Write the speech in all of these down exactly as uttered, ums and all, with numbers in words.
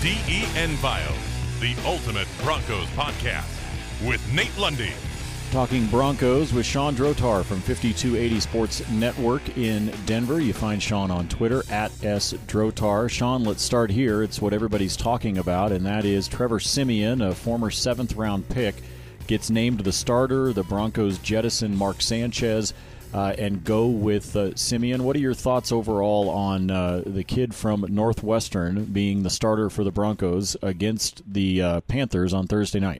D E N Files, the ultimate Broncos podcast with Nate Lundy. Talking Broncos with Sean Drotar from fifty-two eighty Sports Network in Denver. You find Sean on Twitter at S Drotar. Sean, let's start here. It's what everybody's talking about, and that is Trevor Siemian, a former seventh-round pick, gets named the starter. The Broncos jettison Mark Sanchez uh, and go with uh, Siemian. What are your thoughts overall on uh, the kid from Northwestern being the starter for the Broncos against the uh, Panthers on Thursday night?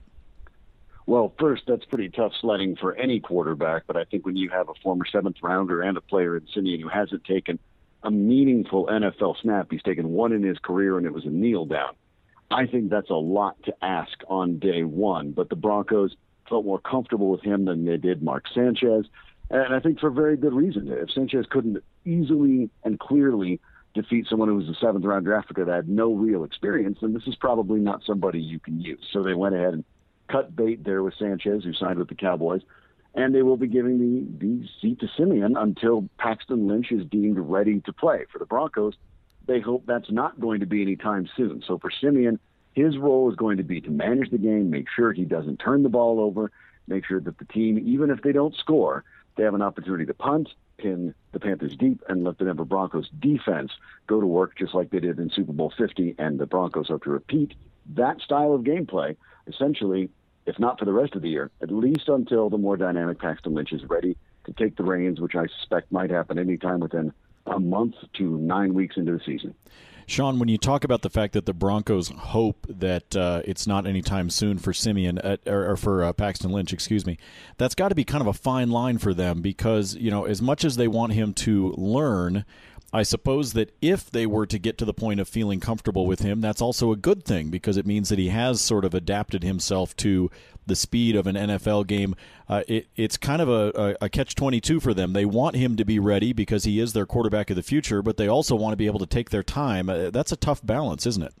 Well, first, that's pretty tough sledding for any quarterback, but I think when you have a former seventh-rounder and a player in Siemian who hasn't taken a meaningful N F L snap, he's taken one in his career, and it was a kneel down. I think that's a lot to ask on day one, but the Broncos felt more comfortable with him than they did Mark Sanchez, and I think for very good reason. If Sanchez couldn't easily and clearly defeat someone who was a seventh-round draft pick that had no real experience, then this is probably not somebody you can use. So they went ahead and cut bait there with Sanchez, who signed with the Cowboys, and they will be giving the, the seat to Siemian until Paxton Lynch is deemed ready to play. For the Broncos, they hope that's not going to be anytime soon. So for Siemian, his role is going to be to manage the game, make sure he doesn't turn the ball over, make sure that the team, even if they don't score, they have an opportunity to punt, pin the Panthers deep, and let the Denver Broncos defense go to work just like they did in Super Bowl fifty, and the Broncos hope to repeat that style of gameplay, essentially, if not for the rest of the year, at least until the more dynamic Paxton Lynch is ready to take the reins, which I suspect might happen anytime within a month to nine weeks into the season. Sean, when you talk about the fact that the Broncos hope that uh, it's not anytime soon for Siemian, uh, or, or for uh, Paxton Lynch, excuse me, that's got to be kind of a fine line for them because, you know, as much as they want him to learn, I suppose that if they were to get to the point of feeling comfortable with him, that's also a good thing because it means that he has sort of adapted himself to the speed of an N F L game. Uh, it, it's kind of a, a, a catch twenty-two for them. They want him to be ready because he is their quarterback of the future, but they also want to be able to take their time. Uh, that's a tough balance, isn't it?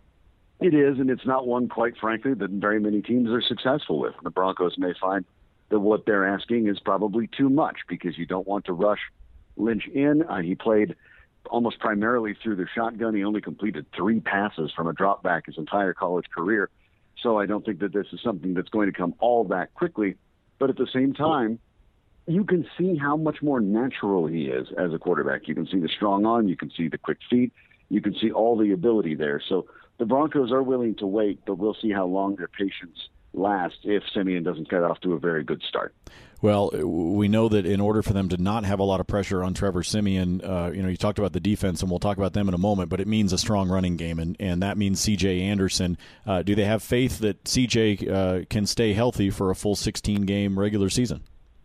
It is, and it's not one, quite frankly, that very many teams are successful with. The Broncos may find that what they're asking is probably too much because you don't want to rush Lynch in. Uh, he played almost primarily through the shotgun. He only completed three passes from a drop back his entire college career. So I don't think that this is something that's going to come all that quickly. But at the same time, you can see how much more natural he is as a quarterback. You can see the strong arm. You can see the quick feet. You can see all the ability there. So the Broncos are willing to wait, but we'll see how long their patience lasts if Siemian doesn't get off to a very good start. Well, we know that in order for them to not have a lot of pressure on Trevor Siemian, uh, you know, you talked about the defense, and we'll talk about them in a moment, but it means a strong running game, and, and that means C J Anderson. Uh, do they have faith that C J uh, can stay healthy for a full sixteen-game regular season?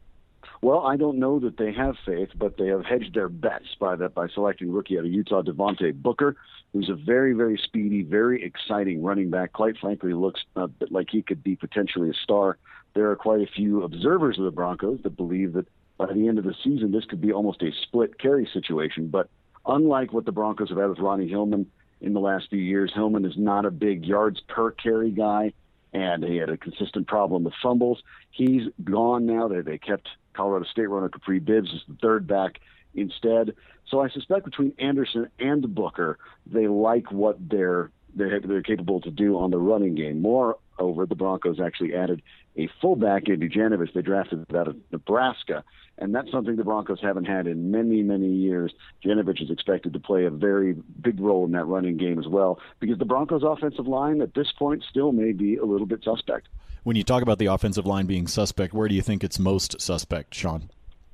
Well, I don't know that they have faith, but they have hedged their bets by that by selecting rookie out of Utah, Devontae Booker, who's a very, very speedy, very exciting running back. Quite frankly, looks a bit like he could be potentially a star. There are quite a few observers of the Broncos that believe that by the end of the season, this could be almost a split carry situation. But unlike what the Broncos have had with Ronnie Hillman in the last few years, Hillman is not a big yards per carry guy, and he had a consistent problem with fumbles. He's gone now. They, they kept Colorado State runner Capri Bibbs as the third back instead. So I suspect between Anderson and Booker, they like what they're they're, they're capable to do on the running game. Moreover, the Broncos actually added a fullback, Andy Janovich. They drafted out of Nebraska, and that's something the Broncos haven't had in many, many years. Janovich is expected to play a very big role in that running game as well, because the Broncos' offensive line at this point still may be a little bit suspect. When you talk about the offensive line being suspect, where do you think it's most suspect, Sean?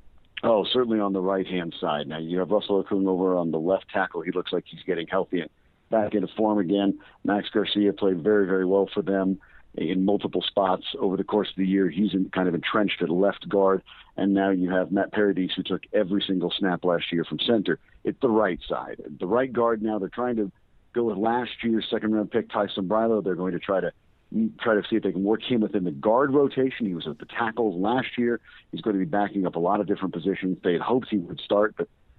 Oh, certainly on the right-hand side. Now, you have Russell Okung over on the left tackle. He looks like he's getting healthy and back into form again. Max Garcia played very, very well for them in multiple spots over the course of the year. He's in, kind of entrenched at left guard. And now you have Matt Paradis, who took every single snap last year from center. It's the right side. The right guard now, they're trying to go with last year's second-round pick, Ty Sombrilo. They're going to try to try to see if they can work him within the guard rotation. He was at the tackles last year. He's going to be backing up a lot of different positions. They had hoped he would start, but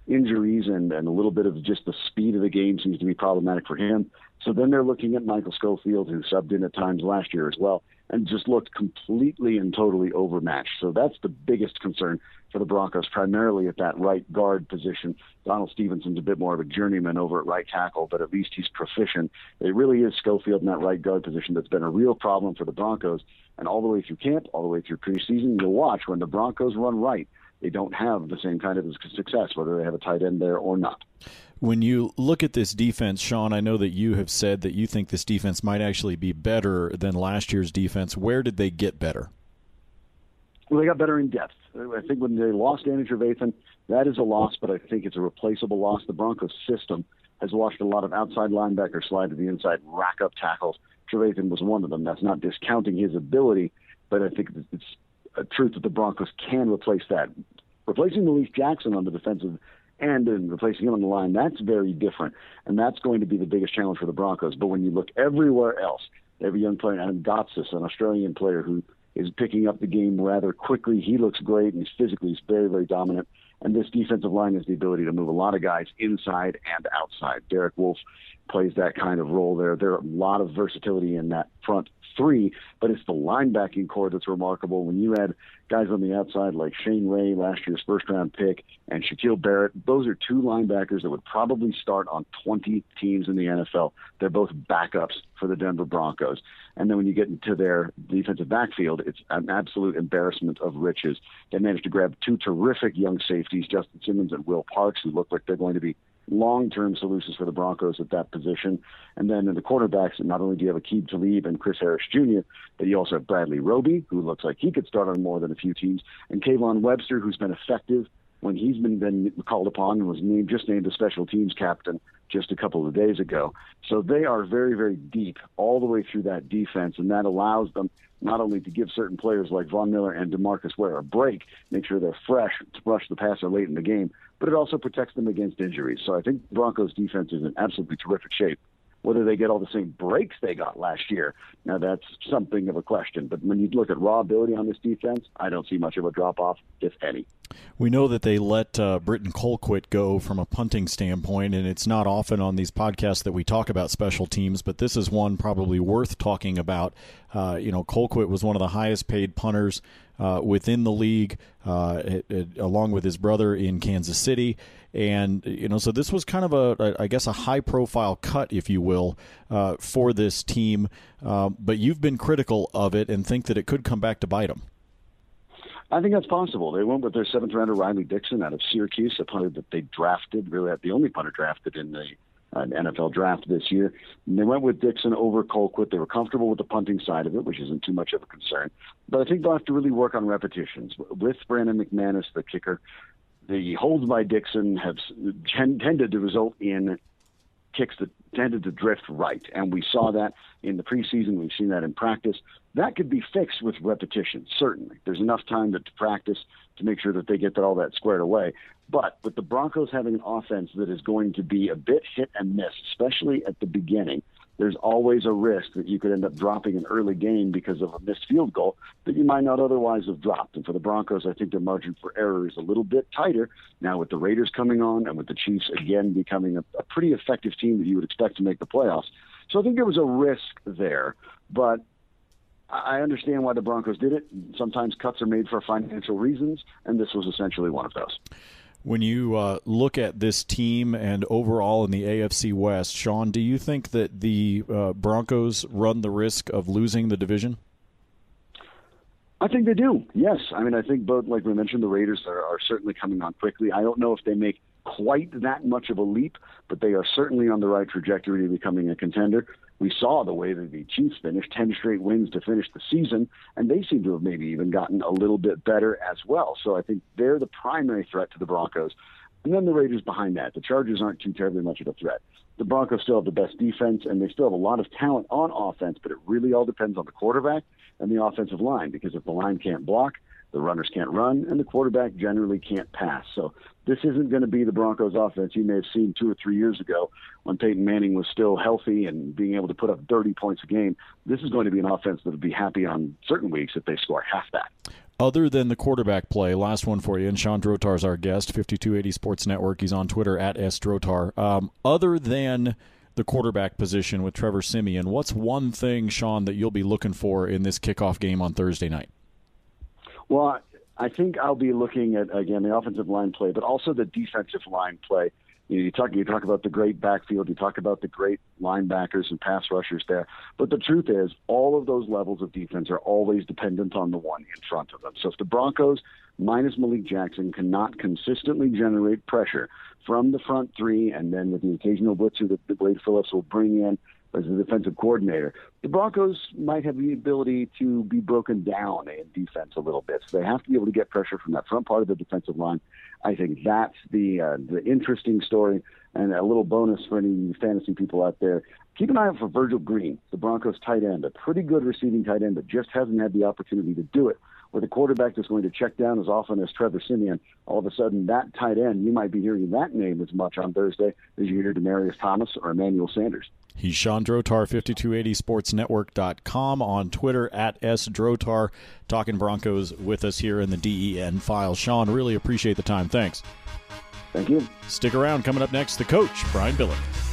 injuries and, and a little bit of just the speed of the game seems to be problematic for him. So then they're looking at Michael Schofield, who subbed in at times last year as well, and just looked completely and totally overmatched. So that's the biggest concern for the Broncos, primarily at that right guard position. Donald Stevenson's a bit more of a journeyman over at right tackle, but at least he's proficient. It really is Schofield in that right guard position that's been a real problem for the Broncos. And all the way through camp, all the way through preseason, you'll watch when the Broncos run right, they don't have the same kind of success, whether they have a tight end there or not. When you look at this defense, Sean, I know that you have said that you think this defense might actually be better than last year's defense. Where did they get better? Well, they got better in depth. I think when they lost Danny Trevathan, that is a loss, but I think it's a replaceable loss. The Broncos system has watched a lot of outside linebackers slide to the inside, rack up tackles. Trevathan was one of them. That's not discounting his ability, but I think it's a truth that the Broncos can replace that. Replacing Malik Jackson on the defensive end and replacing him on the line, that's very different, and that's going to be the biggest challenge for the Broncos. But when you look everywhere else, every young player, Adam Gotsis, an Australian player who is picking up the game rather quickly. He looks great, and he's physically he's very, very dominant. And this defensive line has the ability to move a lot of guys inside and outside. Derek Wolfe plays that kind of role there. There are a lot of versatility in that front three, but it's the linebacking core that's remarkable. When you add guys on the outside like Shane Ray, last year's first-round pick, and Shaquille Barrett, those are two linebackers that would probably start on twenty teams in the N F L. They're both backups for the Denver Broncos. And then when you get into their defensive backfield, it's an absolute embarrassment of riches. They managed to grab two terrific young safeties, Justin Simmons and Will Parks, who look like they're going to be long-term solutions for the Broncos at that position. And then in the quarterbacks, not only do you have Aqib Talib and Chris Harris Junior, but you also have Bradley Roby, who looks like he could start on more than a few teams, and Kayvon Webster, who's been effective when he's been, been called upon and was named, just named a special teams captain just a couple of days ago. So they are very, very deep all the way through that defense, and that allows them not only to give certain players like Von Miller and DeMarcus Ware a break, make sure they're fresh to rush the passer late in the game, but it also protects them against injuries. So I think the Broncos' defense is in absolutely terrific shape. Whether they get all the same breaks they got last year, now that's something of a question. But when you look at raw ability on this defense, I don't see much of a drop-off, if any. We know that they let uh, Britton Colquitt go from a punting standpoint, and it's not often on these podcasts that we talk about special teams, but this is one probably worth talking about. Uh, you know, Colquitt was one of the highest-paid punters uh, within the league, uh, it, it, along with his brother in Kansas City. And, you know, so this was kind of a, I guess, a high-profile cut, if you will, uh, for this team. Uh, but you've been critical of it and think that it could come back to bite them. I think that's possible. They went with their seventh rounder, Riley Dixon, out of Syracuse, a punter that they drafted, really the only punter drafted in the uh, N F L draft this year. And they went with Dixon over Colquitt. They were comfortable with the punting side of it, which isn't too much of a concern. But I think they'll have to really work on repetitions. With Brandon McManus, the kicker, the holds by Dixon have tended to result in kicks that tended to drift right, and we saw that in the preseason. We've seen that in practice. That could be fixed with repetition, certainly. There's enough time to, to practice to make sure that they get that, all that squared away. But with the Broncos having an offense that is going to be a bit hit and miss, especially at the beginning, there's always a risk that you could end up dropping an early game because of a missed field goal that you might not otherwise have dropped. And for the Broncos, I think their margin for error is a little bit tighter now with the Raiders coming on and with the Chiefs again becoming a, a pretty effective team that you would expect to make the playoffs. So I think there was a risk there, but I understand why the Broncos did it. Sometimes cuts are made for financial reasons, and this was essentially one of those. When you uh, look at this team and overall in the A F C West, Sean, do you think that the uh, Broncos run the risk of losing the division? I think they do, yes. I mean, I think both, like we mentioned, the Raiders are, are certainly coming on quickly. I don't know if they make quite that much of a leap, but they are certainly on the right trajectory to becoming a contender. We saw the way that the Chiefs finished, ten straight wins to finish the season, and they seem to have maybe even gotten a little bit better as well. So I think they're the primary threat to the Broncos. And then the Raiders behind that. The Chargers aren't too terribly much of a threat. The Broncos still have the best defense, and they still have a lot of talent on offense, but it really all depends on the quarterback and the offensive line, because if the line can't block, the runners can't run, and the quarterback generally can't pass. So this isn't going to be the Broncos offense you may have seen two or three years ago when Peyton Manning was still healthy and being able to put up thirty points a game. This is going to be an offense that would be happy on certain weeks if they score half that. Other than the quarterback play, last one for you, and Sean Drotar is our guest, fifty-two eighty Sports Network. He's on Twitter at S Drotar. Um, other than the quarterback position with Trevor Siemian, what's one thing, Sean, that you'll be looking for in this kickoff game on Thursday night? Well, I think I'll be looking at, again, the offensive line play, but also the defensive line play. You know, you talk, you talk about the great backfield, you talk about the great linebackers and pass rushers there. But the truth is, all of those levels of defense are always dependent on the one in front of them. So if the Broncos, minus Malik Jackson, cannot consistently generate pressure from the front three, and then with the occasional blitzer that Wade Phillips will bring in as the defensive coordinator, the Broncos might have the ability to be broken down in defense a little bit. So they have to be able to get pressure from that front part of the defensive line. I think that's the uh, the interesting story, and a little bonus for any fantasy people out there. Keep an eye out for Virgil Green, the Broncos tight end, a pretty good receiving tight end, but just hasn't had the opportunity to do it. With a quarterback that's going to check down as often as Trevor Siemian, all of a sudden that tight end, you might be hearing that name as much on Thursday as you hear Demaryius Thomas or Emmanuel Sanders. He's Sean Drotar, fifty-two eighty sports network dot com, on Twitter at S Drotar, talking Broncos with us here in the D E N file. Sean, really appreciate the time. Thanks. Thank you. Stick around. Coming up next, the coach, Brian Billick.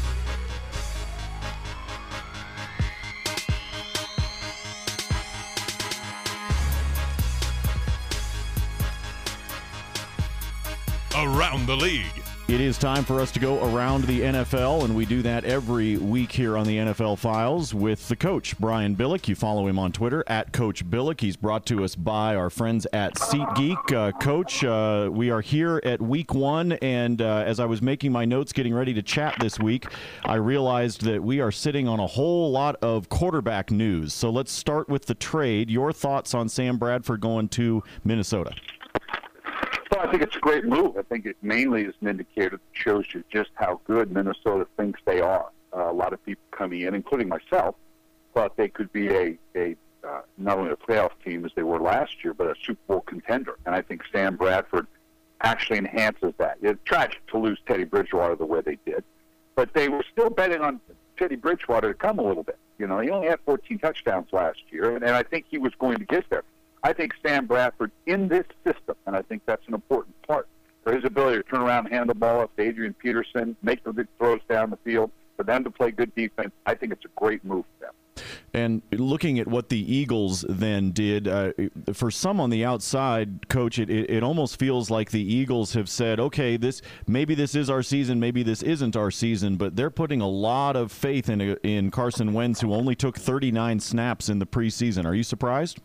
Around the league. It is time for us to go around the N F L, and we do that every week here on the N F L Files with the coach, Brian Billick. You follow him on Twitter, at Coach Billick. He's brought to us by our friends at SeatGeek. Uh, Coach, uh, we are here at week one, and uh, as I was making my notes getting ready to chat this week, I realized that we are sitting on a whole lot of quarterback news. So let's start with the trade. Your thoughts on Sam Bradford going to Minnesota? Well, I think it's a great move. I think it mainly is an indicator that shows you just how good Minnesota thinks they are. Uh, a lot of people coming in, including myself, thought they could be a, a uh, not only a playoff team as they were last year, but a Super Bowl contender. And I think Sam Bradford actually enhances that. It's tragic to lose Teddy Bridgewater the way they did, but they were still betting on Teddy Bridgewater to come a little bit. You know, he only had fourteen touchdowns last year, and, and I think he was going to get there. I think Sam Bradford in this system, and I think that's an important part, for his ability to turn around and hand the ball off to Adrian Peterson, make the big throws down the field, for them to play good defense, I think it's a great move for them. And looking at what the Eagles then did, uh, for some on the outside, Coach, it, it, it almost feels like the Eagles have said, okay, this maybe this is our season, maybe this isn't our season, but they're putting a lot of faith in, in Carson Wentz, who only took thirty-nine snaps in the preseason. Are you surprised?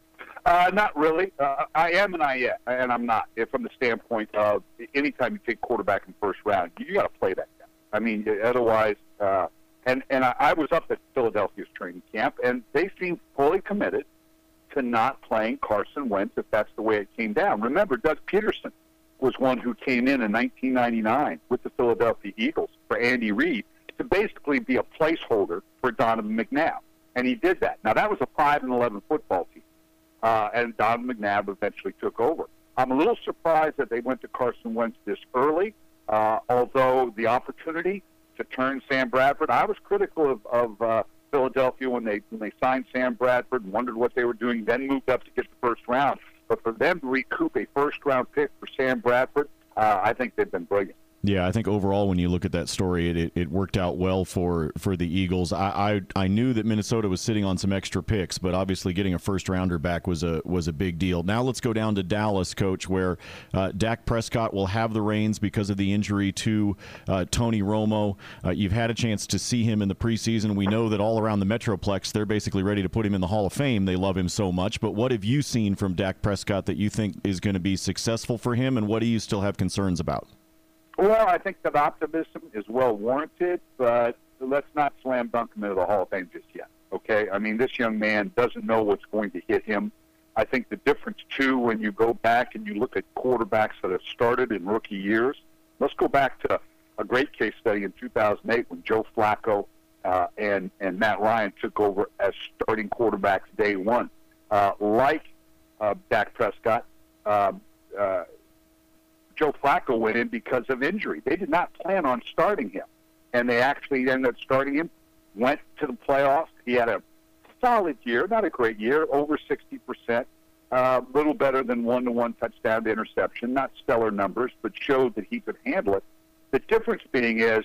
Uh, not really. Uh, I am and I am, and I'm not. From the standpoint of anytime you take quarterback in the first round, you got to play that guy. I mean, otherwise, uh, and and I, I was up at Philadelphia's training camp, and they seemed fully committed to not playing Carson Wentz if that's the way it came down. Remember, Doug Peterson was one who came in in nineteen ninety-nine with the Philadelphia Eagles for Andy Reid to basically be a placeholder for Donovan McNabb, and he did that. Now that was a five and eleven football team. Uh, and Donovan McNabb eventually took over. I'm a little surprised that they went to Carson Wentz this early, uh, although the opportunity to turn Sam Bradford, I was critical of, of uh, Philadelphia when they when they signed Sam Bradford and wondered what they were doing, then moved up to get the first round. But for them to recoup a first-round pick for Sam Bradford, uh, I think they've been brilliant. Yeah, I think overall when you look at that story, it, it, it worked out well for, for the Eagles. I, I I knew that Minnesota was sitting on some extra picks, but obviously getting a first-rounder back was a was a big deal. Now let's go down to Dallas, Coach, where uh, Dak Prescott will have the reins because of the injury to uh, Tony Romo. Uh, you've had a chance to see him in the preseason. We know that all around the Metroplex, they're basically ready to put him in the Hall of Fame. They love him so much. But what have you seen from Dak Prescott that you think is going to be successful for him, and what do you still have concerns about? Well, I think that optimism is well warranted, but let's not slam dunk him into the Hall of Fame just yet, okay? I mean, this young man doesn't know what's going to hit him. I think the difference, too, when you go back and you look at quarterbacks that have started in rookie years, let's go back to a great case study in two thousand eight when Joe Flacco uh, and, and Matt Ryan took over as starting quarterbacks day one. Uh, like uh, Dak Prescott, uh, uh Joe Flacco went in because of injury. They did not plan on starting him, and they actually ended up starting him, went to the playoffs. He had a solid year, not a great year, over sixty percent. a little better than one-to-one touchdown to interception. Not stellar numbers, but showed that he could handle it. The difference being is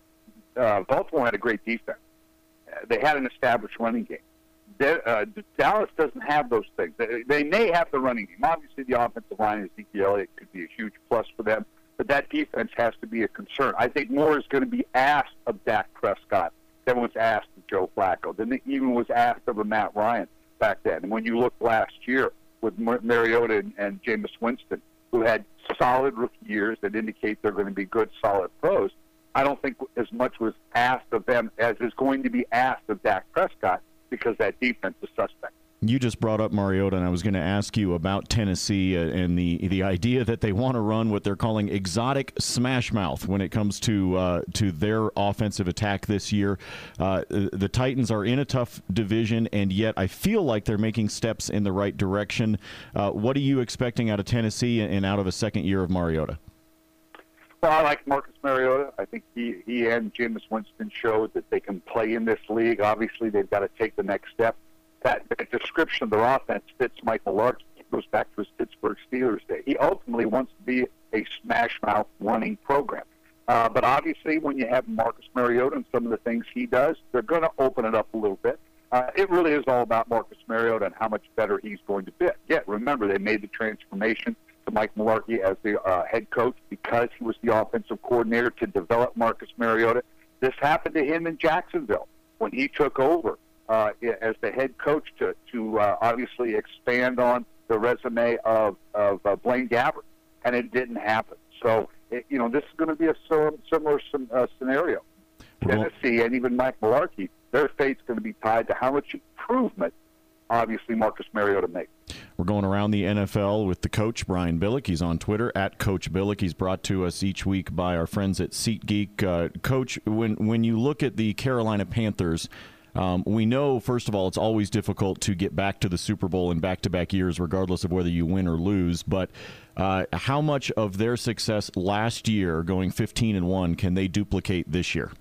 uh, Baltimore had a great defense. Uh, they had an established running game. De- uh, Dallas doesn't have those things. They, they may have the running game. Obviously, the offensive line, Ezekiel Elliott, could be a huge plus for them, but that defense has to be a concern. I think more is going to be asked of Dak Prescott than was asked of Joe Flacco, than even was asked of a Matt Ryan back then. And when you look last year with Mar- Mariota and, and Jameis Winston, who had solid rookie years that indicate they're going to be good, solid pros, I don't think as much was asked of them as is going to be asked of Dak Prescott, because that defense is suspect. You just brought up Mariota, and I was going to ask you about Tennessee and the the idea that they want to run what they're calling exotic smash mouth when it comes to uh, to their offensive attack this year. Uh, the Titans are in a tough division, and yet I feel like they're making steps in the right direction. Uh, what are you expecting out of Tennessee and out of a second year of Mariota? Well, I like Marcus Mariota. I think he, he and Jameis Winston showed that they can play in this league. Obviously, they've got to take the next step. That, that description of their offense fits Mike Mularkey. It goes back to his Pittsburgh Steelers day. He ultimately wants to be a smash-mouth running program. Uh, but obviously, when you have Marcus Mariota and some of the things he does, they're going to open it up a little bit. Uh, it really is all about Marcus Mariota and how much better he's going to be. Yet, remember, they made the transformation to Mike Mularkey as the uh, head coach because he was the offensive coordinator to develop Marcus Mariota. This happened to him in Jacksonville when he took over uh, as the head coach to, to uh, obviously expand on the resume of, of uh, Blaine Gabbert, and it didn't happen. So, it, you know, this is going to be a similar uh, scenario. Tennessee and even Mike Mularkey, their fate's going to be tied to how much improvement, obviously, Marcus Mariota makes. We're going around the N F L with the coach, Brian Billick. He's on Twitter, at Coach Billick. He's brought to us each week by our friends at SeatGeek. Uh, Coach, when, when you look at the Carolina Panthers, um, we know, first of all, it's always difficult to get back to the Super Bowl in back-to-back years, regardless of whether you win or lose. But uh, how much of their success last year, going fifteen and one, can they duplicate this year?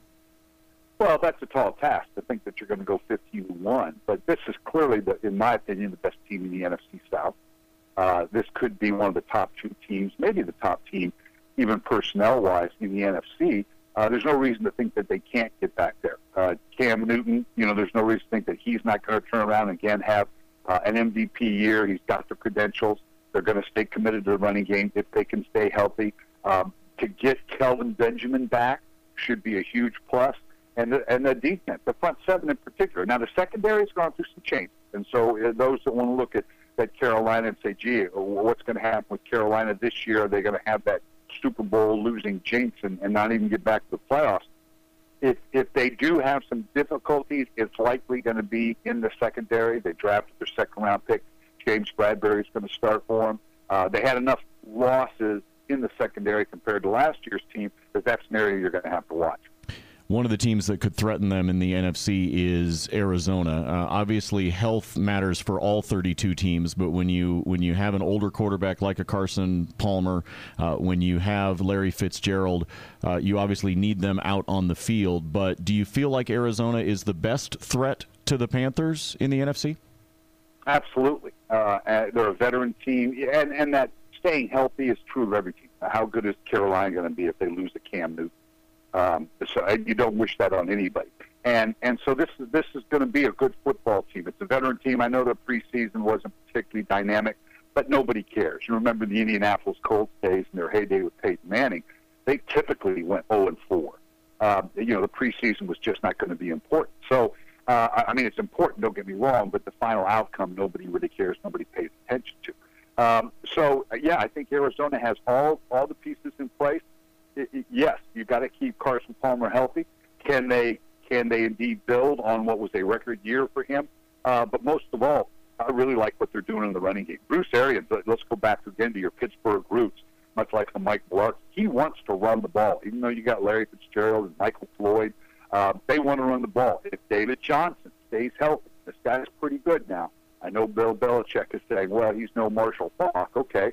Well, that's a tall task to think that you're going to go fifteen to one, but this is clearly, the, in my opinion, the best team in the N F C South. Uh, this could be one of the top two teams, maybe the top team, even personnel-wise, in the N F C. Uh, there's no reason to think that they can't get back there. Uh, Cam Newton, you know, there's no reason to think that he's not going to turn around and again have uh, an M V P year. He's got the credentials. They're going to stay committed to the running game if they can stay healthy. Um, to get Kelvin Benjamin back should be a huge plus. And the, and the defense, the front seven in particular. Now, the secondary has gone through some change. And so uh, those that want to look at, at Carolina and say, gee, what's going to happen with Carolina this year? Are they going to have that Super Bowl losing jinx and, and not even get back to the playoffs? If, if they do have some difficulties, it's likely going to be in the secondary. They drafted their second-round pick. James Bradbury is going to start for them. Uh, they had enough losses in the secondary compared to last year's team that that's an area you're going to have to watch. One of the teams that could threaten them in the N F C is Arizona. Uh, obviously, health matters for all thirty-two teams, but when you when you have an older quarterback like a Carson Palmer, uh, when you have Larry Fitzgerald, uh, you obviously need them out on the field. But do you feel like Arizona is the best threat to the Panthers in the N F C? Absolutely. Uh, they're a veteran team, and, and that staying healthy is true of every team. How good is Carolina going to be if they lose to Cam Newton? Um, so I, you don't wish that on anybody. And and so this is this is going to be a good football team. It's a veteran team. I know the preseason wasn't particularly dynamic, but nobody cares. You remember the Indianapolis Colts days in their heyday with Peyton Manning. They typically went oh and four. Um, you know, the preseason was just not going to be important. So, uh, I mean, it's important, don't get me wrong, but the final outcome, nobody really cares. Nobody pays attention to. Um, so, uh, yeah, I think Arizona has all, all the pieces in place. It, it, yes, you've got to keep Carson Palmer healthy. Can they can they indeed build on what was a record year for him? Uh, but most of all, I really like what they're doing in the running game. Bruce Arians, let's go back again to your Pittsburgh roots, much like the Mike Mularkey. He wants to run the ball. Even though you got Larry Fitzgerald and Michael Floyd, uh, they want to run the ball. If David Johnson stays healthy, this guy's pretty good now. I know Bill Belichick is saying, well, he's no Marshall Faulk. Okay,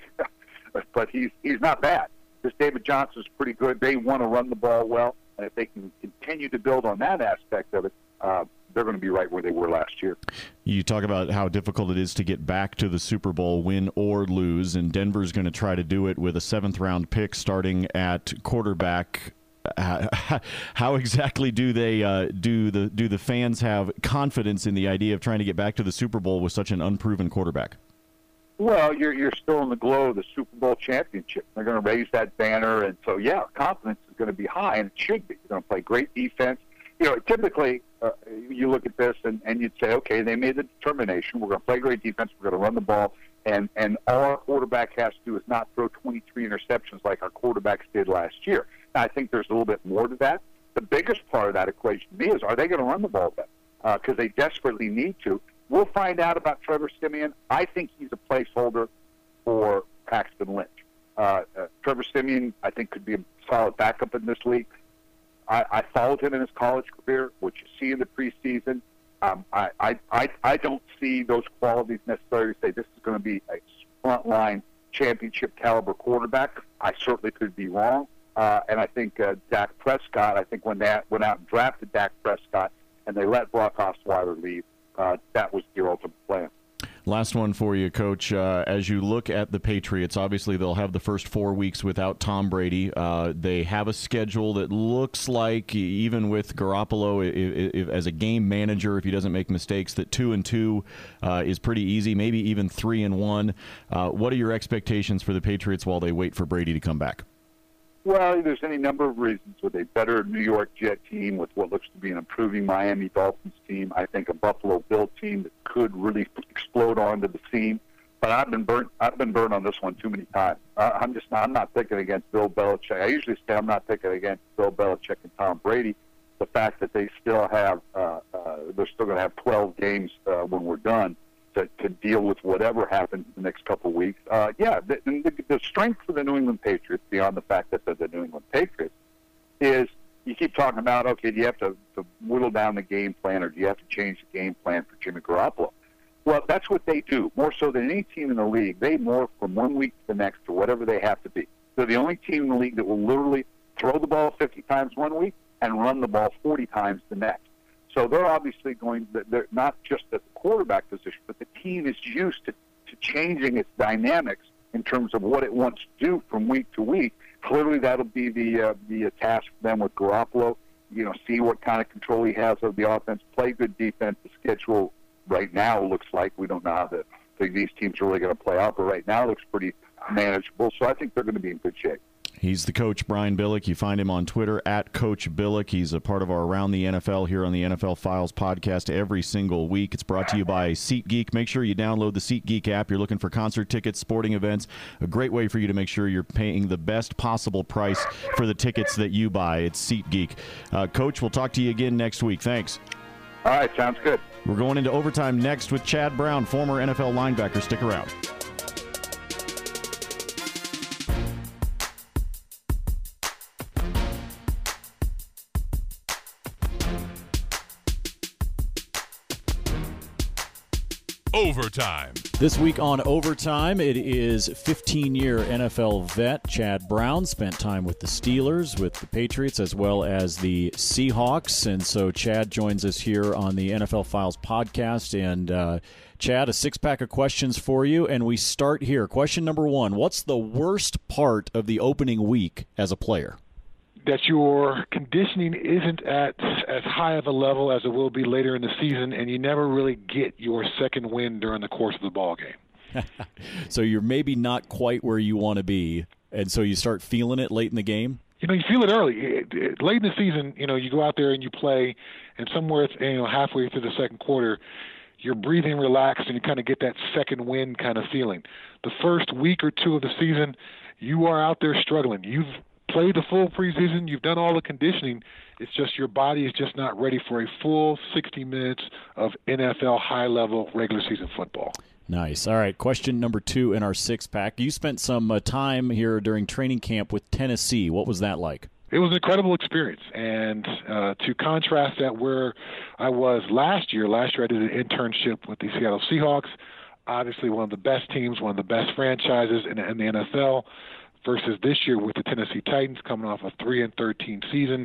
but he's he's not bad. This David Johnson is pretty good. They want to run the ball well, and if they can continue to build on that aspect of it, uh, they're going to be right where they were last year. You talk about how difficult it is to get back to the Super Bowl, win or lose, and Denver's going to try to do it with a seventh-round pick starting at quarterback. Uh, how exactly do they uh, do the do the fans have confidence in the idea of trying to get back to the Super Bowl with such an unproven quarterback? Well, you're you're still in the glow of the Super Bowl championship. They're going to raise that banner, and so yeah, confidence is going to be high, and it should be. You're going to play great defense. You know, typically uh, you look at this and, and you'd say, okay, they made the determination. We're going to play great defense. We're going to run the ball, and and all our quarterback has to do is not throw twenty-three interceptions like our quarterbacks did last year. Now, I think there's a little bit more to that. The biggest part of that equation to me is, are they going to run the ball better? Because uh, they desperately need to. We'll find out about Trevor Siemian. I think he's a placeholder for Paxton Lynch. Uh, uh, Trevor Siemian, I think, could be a solid backup in this league. I, I followed him in his college career, which you see in the preseason. Um, I, I, I, I don't see those qualities necessarily to say this is going to be a frontline championship caliber quarterback. I certainly could be wrong. Uh, and I think uh, Dak Prescott, I think when they went out and drafted Dak Prescott and they let Brock Osweiler leave, Uh, that was their ultimate plan. Last one for you, Coach. Uh, as you look at the Patriots, obviously they'll have the first four weeks without Tom Brady. Uh, they have a schedule that looks like, even with Garoppolo if, if, as a game manager, if he doesn't make mistakes, that two and two uh, is pretty easy, maybe even three and one. Uh, what are your expectations for the Patriots while they wait for Brady to come back? Well, there's any number of reasons. With a better New York Jet team, with what looks to be an improving Miami Dolphins team, I think a Buffalo Bill team that could really explode onto the scene. But I've been burnt. I've been burned on this one too many times. Uh, I'm just. Not, I'm not picking against Bill Belichick. I usually say I'm not picking against Bill Belichick and Tom Brady. The fact that they still have, uh, uh, they're still going to have twelve games uh, when we're done to, to deal with whatever happens in the next couple of weeks. Uh, yeah, the, the, the strength for the New England Patriots, beyond the fact that they're the New England Patriots, is you keep talking about, okay, do you have to, to whittle down the game plan, or do you have to change the game plan for Jimmy Garoppolo? Well, that's what they do, more so than any team in the league. They morph from one week to the next to whatever they have to be. They're the only team in the league that will literally throw the ball fifty times one week and run the ball forty times the next. So they're obviously going, they're not just at the quarterback position, but the team is used to, to changing its dynamics in terms of what it wants to do from week to week. Clearly that'll be the uh, the task for them with Garoppolo. You know, see what kind of control he has of the offense, play good defense. The schedule right now looks like, we don't know how the, these teams are really going to play out, but right now it looks pretty manageable. So I think they're going to be in good shape. He's the coach, Brian Billick. You find him on Twitter, at Coach Billick. He's a part of our Around the N F L here on the N F L Files podcast every single week. It's brought to you by SeatGeek. Make sure you download the SeatGeek app. You're looking for concert tickets, sporting events. A great way for you to make sure you're paying the best possible price for the tickets that you buy. It's SeatGeek. Uh, Coach, we'll talk to you again next week. Thanks. All right, sounds good. We're going into overtime next with Chad Brown, former N F L linebacker. Stick around. Overtime. This week on Overtime, it is fifteen-year N F L vet Chad Brown. Spent time with the Steelers, with the Patriots, as well as the Seahawks. And so Chad joins us here on the N F L Files podcast. And uh, Chad, a six-pack of questions for you. And we start here. Question number one, what's the worst part of the opening week as a player? That your conditioning isn't at as high of a level as it will be later in the season, and you never really get your second win during the course of the ball game. So you're maybe not quite where you want to be, and so you start feeling it late in the game? You know, you feel it early. It, it, late in the season, you know, you go out there and you play, and somewhere, you know, halfway through the second quarter, you're breathing relaxed, and you kind of get that second win kind of feeling. The first week or two of the season, you are out there struggling. You've played the full preseason. You've done all the conditioning. It's just your body is just not ready for a full sixty minutes of N F L high-level regular season football. Nice. All right, question number two in our six-pack. You spent some uh, time here during training camp with Tennessee. What was that like? It was an incredible experience, and uh, to contrast that where I was last year, last year I did an internship with the Seattle Seahawks, obviously one of the best teams, one of the best franchises in, in the N F L, versus this year with the Tennessee Titans coming off a three and thirteen season.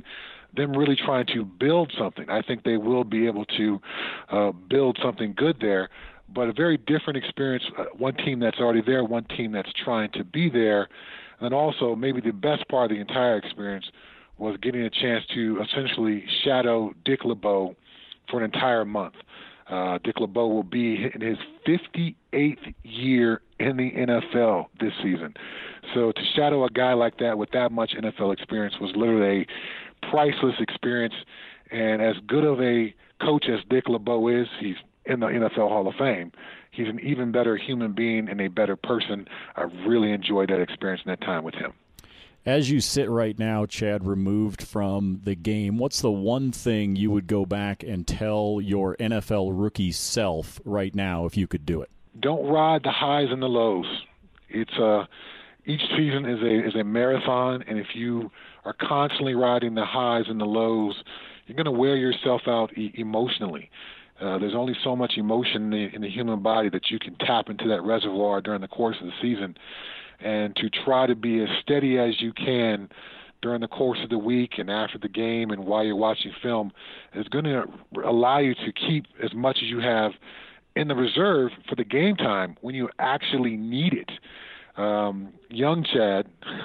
them really trying to build something. I think they will be able to uh, build something good there, but a very different experience, uh, one team that's already there, one team that's trying to be there, and also maybe the best part of the entire experience was getting a chance to essentially shadow Dick LeBeau for an entire month. Uh, Dick LeBeau will be in his fifty-eighth year in the N F L this season. So to shadow a guy like that with that much N F L experience was literally a priceless experience. And as good of a coach as Dick LeBeau is, he's in the N F L Hall of Fame. He's an even better human being and a better person. I really enjoyed that experience and that time with him. As you sit right now, Chad, removed from the game, what's the one thing you would go back and tell your N F L rookie self right now if you could do it? Don't ride the highs and the lows. It's uh, each season is a is a marathon, and if you are constantly riding the highs and the lows, you're going to wear yourself out e- emotionally. Uh, there's only so much emotion in the, in the human body that you can tap into that reservoir during the course of the season. And to try to be as steady as you can during the course of the week and after the game and while you're watching film is going to allow you to keep as much as you have in the reserve for the game time when you actually need it. Um, young Chad,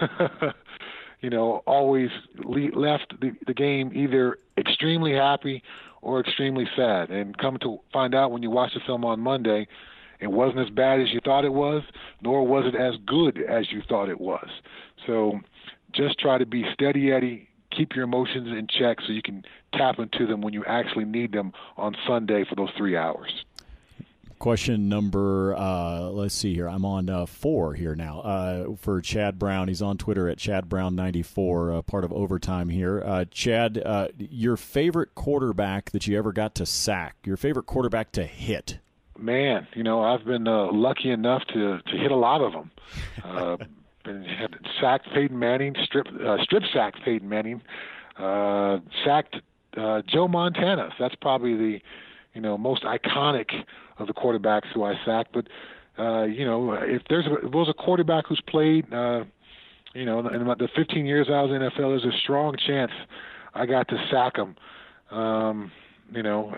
you know, always le- left the, the game either extremely happy or extremely sad. And come to find out when you watch the film on Monday, it wasn't as bad as you thought it was, nor was it as good as you thought it was. So just try to be steady, Eddie. Keep your emotions in check so you can tap into them when you actually need them on Sunday for those three hours. Question number, uh, let's see here. I'm on uh, four here now uh, for Chad Brown. He's on Twitter at Chad Brown ninety-four, uh, part of Overtime here. Uh, Chad, uh, your favorite quarterback that you ever got to sack, your favorite quarterback to hit? Man, you know, I've been uh, lucky enough to, to hit a lot of them. Uh, been, had sacked Peyton Manning, strip uh, strip sacked Peyton Manning, uh, sacked uh, Joe Montana. That's probably the, you know, most iconic of the quarterbacks who I sacked. But uh, you know, if there's a, if there was a quarterback who's played, uh, you know, in the fifteen years I was in the N F L, there's a strong chance I got to sack him. Um, You know,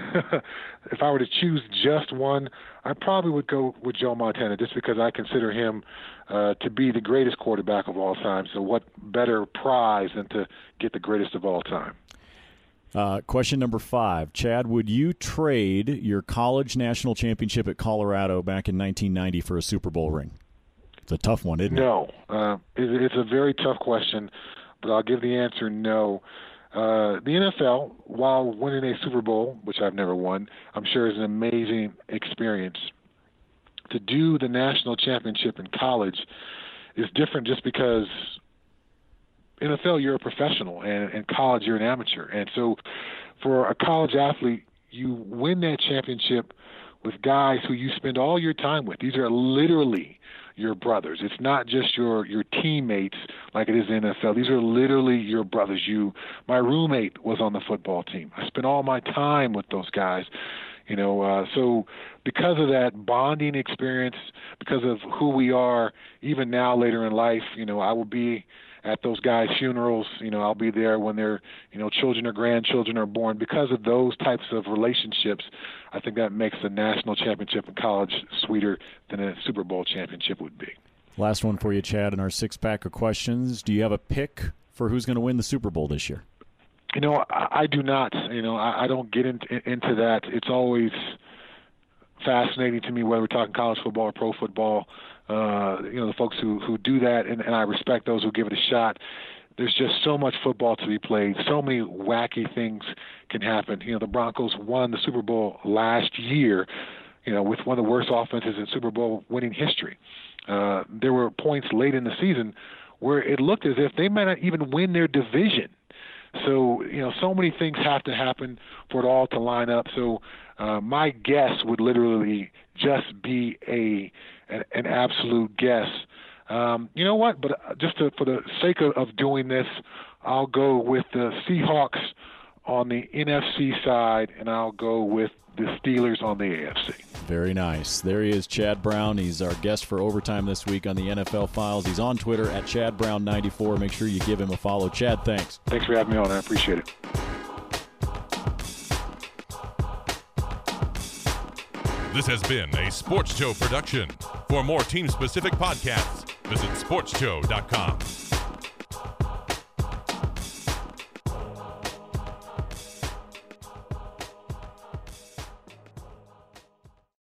if I were to choose just one, I probably would go with Joe Montana just because I consider him uh, to be the greatest quarterback of all time. So what better prize than to get the greatest of all time? Uh, question number five. Chad, would you trade your college national championship at Colorado back in nineteen ninety for a Super Bowl ring? It's a tough one, isn't it? No. Uh, it, it's a very tough question, but I'll give the answer no. Uh, the N F L, while winning a Super Bowl, which I've never won, I'm sure is an amazing experience. To do the national championship in college is different just because N F L, you're a professional, and in college, you're an amateur. And so for a college athlete, you win that championship with guys who you spend all your time with. These are literally your brothers. It's not just your your teammates like it is in the N F L. These are literally your brothers. You, my roommate was on the football team. I spent all my time with those guys. You know, uh, so because of that bonding experience, because of who we are, even now later in life, you know, I will be at those guys' funerals. You know, I'll be there when their, you know, children or grandchildren are born. Because of those types of relationships, I think that makes the national championship in college sweeter than a Super Bowl championship would be. Last one for you, Chad, in our six-pack of questions. Do you have a pick for who's going to win the Super Bowl this year? You know, I, I do not. You know, I, I don't get in, into that. It's always fascinating to me whether we're talking college football or pro football. Uh, you know, the folks who, who do that, and, and I respect those who give it a shot. There's just so much football to be played. So many wacky things can happen. You know, the Broncos won the Super Bowl last year, you know, with one of the worst offenses in Super Bowl winning history. Uh, there were points late in the season where it looked as if they might not even win their division. So, you know, so many things have to happen for it all to line up. So uh, my guess would literally just be a an, an absolute guess. Um, you know what? But just to, for the sake of, of doing this, I'll go with the Seahawks on the N F C side, and I'll go with the Steelers on the A F C. Very nice. There he is, Chad Brown. He's our guest for Overtime this week on the N F L Files. He's on Twitter at Chad Brown ninety-four. Make sure you give him a follow. Chad, thanks. Thanks for having me on. I appreciate it. This has been a Sports Show production. For more team-specific podcasts, visit sports show dot com.